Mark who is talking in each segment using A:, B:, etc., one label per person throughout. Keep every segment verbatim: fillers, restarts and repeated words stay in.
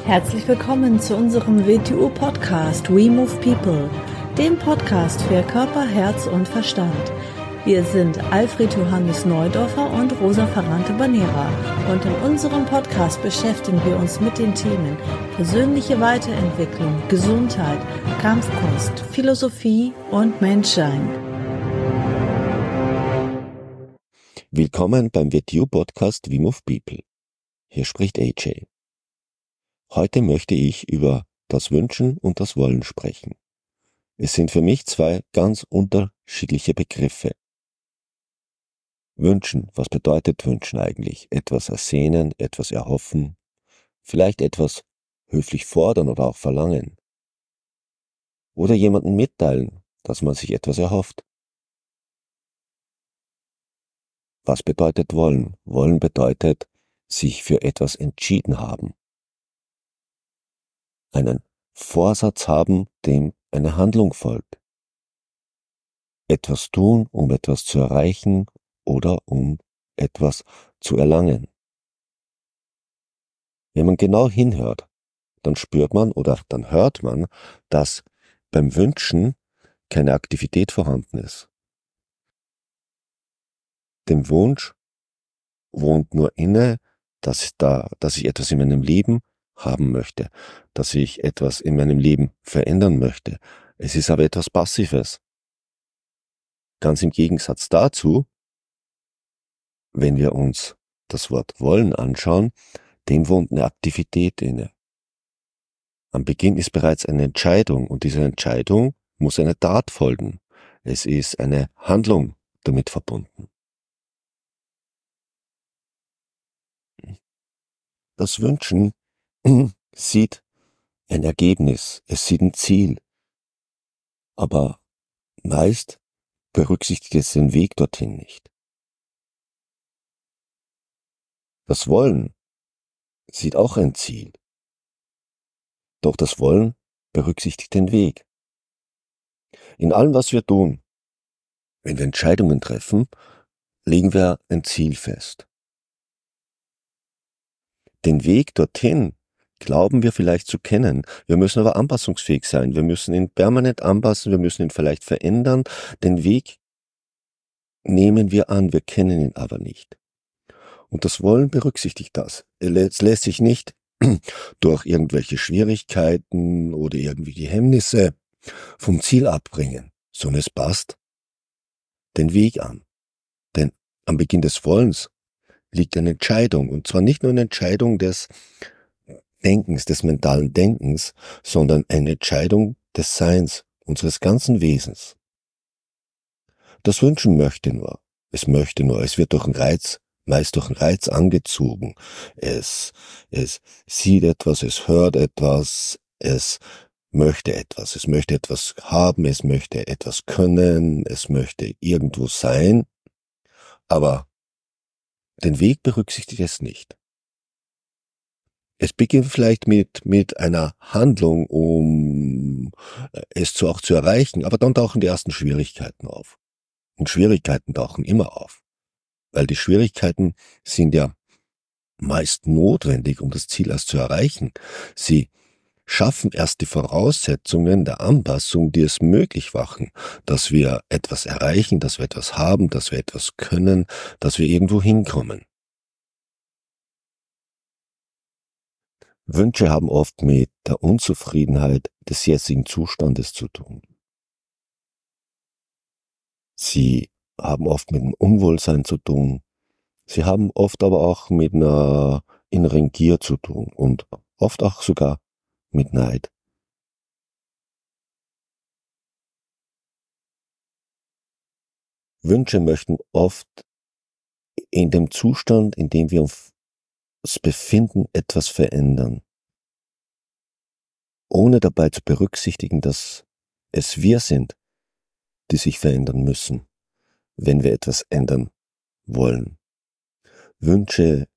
A: Herzlich willkommen zu unserem W T U-Podcast We Move People, dem Podcast für Körper, Herz und Verstand. Wir sind Alfred Johannes Neudorfer und Rosa Ferrante-Banera und in unserem Podcast beschäftigen wir uns mit den Themen persönliche Weiterentwicklung, Gesundheit, Kampfkunst, Philosophie und Menschsein.
B: Willkommen beim W T U-Podcast We Move People. Hier spricht A J. Heute möchte ich über das Wünschen und das Wollen sprechen. Es sind für mich zwei ganz unterschiedliche Begriffe. Wünschen, was bedeutet Wünschen eigentlich? Etwas ersehnen, etwas erhoffen, vielleicht etwas höflich fordern oder auch verlangen. Oder jemandem mitteilen, dass man sich etwas erhofft. Was bedeutet wollen? Wollen bedeutet, sich für etwas entschieden haben. Einen Vorsatz haben, dem eine Handlung folgt. Etwas tun, um etwas zu erreichen oder um etwas zu erlangen. Wenn man genau hinhört, dann spürt man oder dann hört man, dass beim Wünschen keine Aktivität vorhanden ist. Dem Wunsch wohnt nur inne, dass, da, dass ich etwas in meinem Leben haben möchte, dass ich etwas in meinem Leben verändern möchte. Es ist aber etwas Passives. Ganz im Gegensatz dazu, wenn wir uns das Wort wollen anschauen, dem wohnt eine Aktivität inne. Am Beginn ist bereits eine Entscheidung und diese Entscheidung muss eine Tat folgen. Es ist eine Handlung damit verbunden. Das Wünschen sieht ein Ergebnis, es sieht ein Ziel, aber meist berücksichtigt es den Weg dorthin nicht. Das Wollen sieht auch ein Ziel, doch das Wollen berücksichtigt den Weg. In allem, was wir tun, wenn wir Entscheidungen treffen, legen wir ein Ziel fest. Den Weg dorthin glauben wir vielleicht zu kennen. Wir müssen aber anpassungsfähig sein. Wir müssen ihn permanent anpassen. Wir müssen ihn vielleicht verändern. Den Weg nehmen wir an. Wir kennen ihn aber nicht. Und das Wollen berücksichtigt das. Es lässt sich nicht durch irgendwelche Schwierigkeiten oder irgendwie die Hemmnisse vom Ziel abbringen, sondern es passt den Weg an. Denn am Beginn des Wollens liegt eine Entscheidung. Und zwar nicht nur eine Entscheidung des Denkens, des mentalen Denkens, sondern eine Entscheidung des Seins, unseres ganzen Wesens. Das Wünschen möchte nur. Es möchte nur. Es wird durch einen Reiz, meist durch einen Reiz angezogen. Es, es sieht etwas, es hört etwas, es möchte etwas. Es möchte etwas haben, es möchte etwas können, es möchte irgendwo sein. Aber den Weg berücksichtigt es nicht. Es beginnt vielleicht mit, mit einer Handlung, um es zu, auch zu erreichen, aber dann tauchen die ersten Schwierigkeiten auf. Und Schwierigkeiten tauchen immer auf, weil die Schwierigkeiten sind ja meist notwendig, um das Ziel erst zu erreichen. Sie schaffen erst die Voraussetzungen der Anpassung, die es möglich machen, dass wir etwas erreichen, dass wir etwas haben, dass wir etwas können, dass wir irgendwo hinkommen. Wünsche haben oft mit der Unzufriedenheit des jetzigen Zustandes zu tun. Sie haben oft mit dem Unwohlsein zu tun. Sie haben oft aber auch mit einer inneren Gier zu tun und oft auch sogar mit Neid. Wünsche möchten oft in dem Zustand, in dem wir uns befinden, etwas verändern, ohne dabei zu berücksichtigen, dass es wir sind, die sich verändern müssen, wenn wir etwas ändern wollen. Wünsche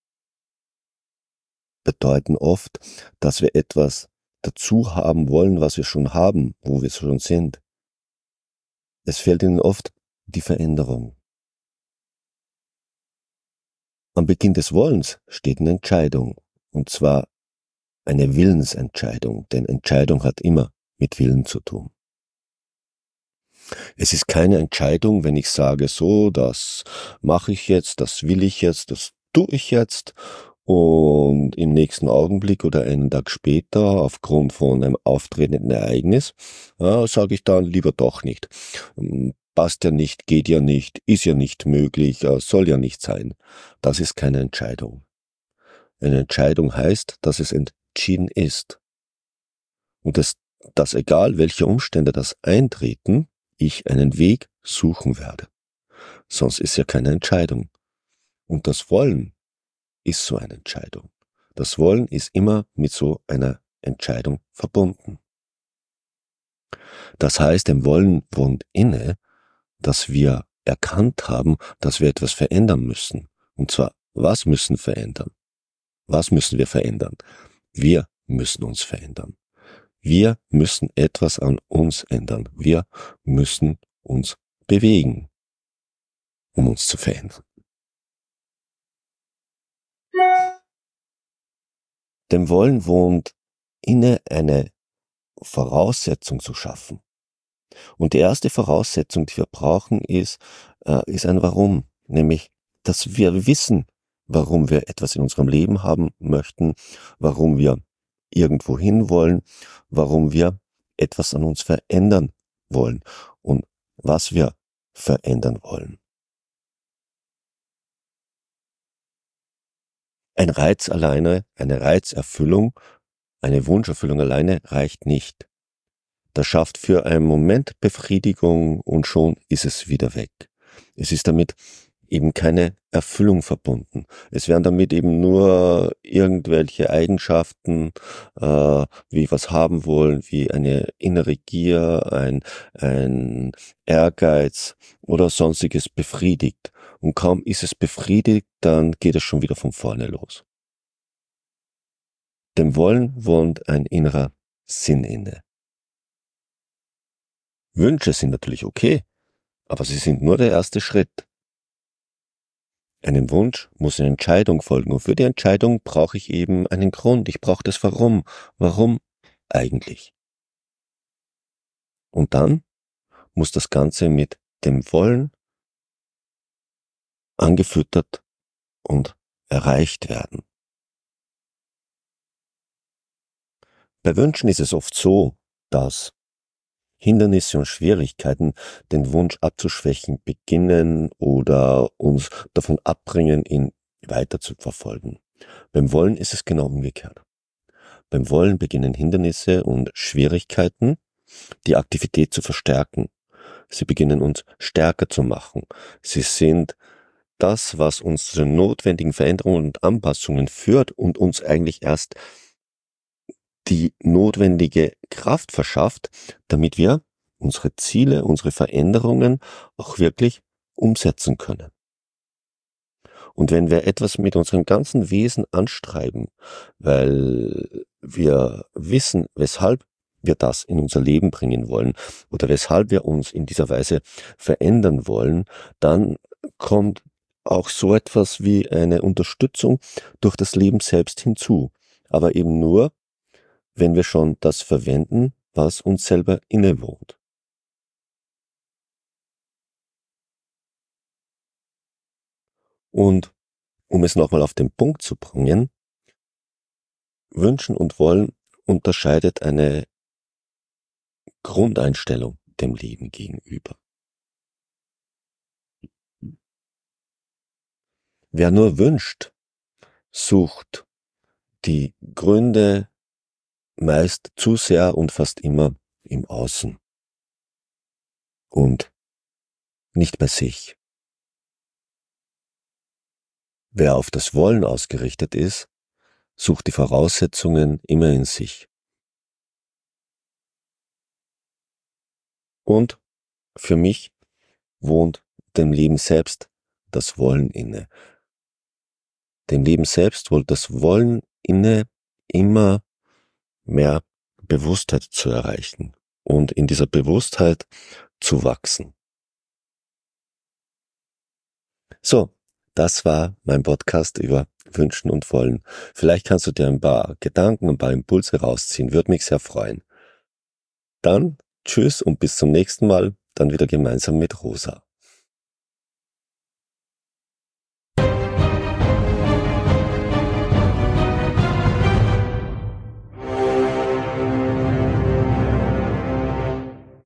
B: bedeuten oft, dass wir etwas dazu haben wollen, was wir schon haben, wo wir schon sind. Es fehlt ihnen oft die Veränderung. Am Beginn des Wollens steht eine Entscheidung, und zwar eine Willensentscheidung, denn Entscheidung hat immer mit Willen zu tun. Es ist keine Entscheidung, wenn ich sage, so, das mache ich jetzt, das will ich jetzt, das tue ich jetzt und im nächsten Augenblick oder einen Tag später aufgrund von einem auftretenden Ereignis ja, sage ich dann lieber doch nicht. Passt ja nicht, geht ja nicht, ist ja nicht möglich, soll ja nicht sein. Das ist keine Entscheidung. Eine Entscheidung heißt, dass es entschieden ist. Und dass, dass egal welche Umstände das eintreten, ich einen Weg suchen werde. Sonst ist ja keine Entscheidung. Und das Wollen ist so eine Entscheidung. Das Wollen ist immer mit so einer Entscheidung verbunden. Das heißt, dem Wollen wohnt inne, dass wir erkannt haben, dass wir etwas verändern müssen. Und zwar, was müssen verändern? Was müssen wir verändern? Wir müssen uns verändern. Wir müssen etwas an uns ändern. Wir müssen uns bewegen, um uns zu verändern. Dem Wollen wohnt inne, eine Voraussetzung zu schaffen. Und die erste Voraussetzung, die wir brauchen, ist, äh, ist ein Warum. Nämlich, dass wir wissen, warum wir etwas in unserem Leben haben möchten, warum wir irgendwo hin wollen, warum wir etwas an uns verändern wollen und was wir verändern wollen. Ein Reiz alleine, eine Reizerfüllung, eine Wunscherfüllung alleine reicht nicht. Das schafft für einen Moment Befriedigung und schon ist es wieder weg. Es ist damit eben keine Erfüllung verbunden. Es werden damit eben nur irgendwelche Eigenschaften, äh, wie was haben wollen, wie eine innere Gier, ein, ein Ehrgeiz oder sonstiges befriedigt. Und kaum ist es befriedigt, dann geht es schon wieder von vorne los. Dem Wollen wohnt ein innerer Sinn inne. Wünsche sind natürlich okay, aber sie sind nur der erste Schritt. Einem Wunsch muss eine Entscheidung folgen und für die Entscheidung brauche ich eben einen Grund. Ich brauche das Warum. Warum eigentlich? Und dann muss das Ganze mit dem Wollen angefüttert und erreicht werden. Bei Wünschen ist es oft so, dass Hindernisse und Schwierigkeiten den Wunsch abzuschwächen beginnen oder uns davon abbringen, ihn weiter zu verfolgen. Beim Wollen ist es genau umgekehrt. Beim Wollen beginnen Hindernisse und Schwierigkeiten, die Aktivität zu verstärken. Sie beginnen uns stärker zu machen. Sie sind das, was uns zu den notwendigen Veränderungen und Anpassungen führt und uns eigentlich erst die notwendige Kraft verschafft, damit wir unsere Ziele, unsere Veränderungen auch wirklich umsetzen können. Und wenn wir etwas mit unserem ganzen Wesen anstreiben, weil wir wissen, weshalb wir das in unser Leben bringen wollen oder weshalb wir uns in dieser Weise verändern wollen, dann kommt auch so etwas wie eine Unterstützung durch das Leben selbst hinzu. Aber eben nur, wenn wir schon das verwenden, was uns selber innewohnt. Und um es nochmal auf den Punkt zu bringen, Wünschen und Wollen unterscheidet eine Grundeinstellung dem Leben gegenüber. Wer nur wünscht, sucht die Gründe meist zu sehr und fast immer im Außen und nicht bei sich. Wer auf das Wollen ausgerichtet ist, sucht die Voraussetzungen immer in sich. Und für mich wohnt dem Leben selbst das Wollen inne. Dem Leben selbst wohnt das Wollen inne, immer mehr Bewusstheit zu erreichen und in dieser Bewusstheit zu wachsen. So, Das war mein Podcast über Wünschen und Wollen. Vielleicht kannst du dir ein paar Gedanken, ein paar Impulse rausziehen. Würde mich sehr freuen. Dann tschüss und bis zum nächsten Mal. Dann wieder gemeinsam mit Rosa.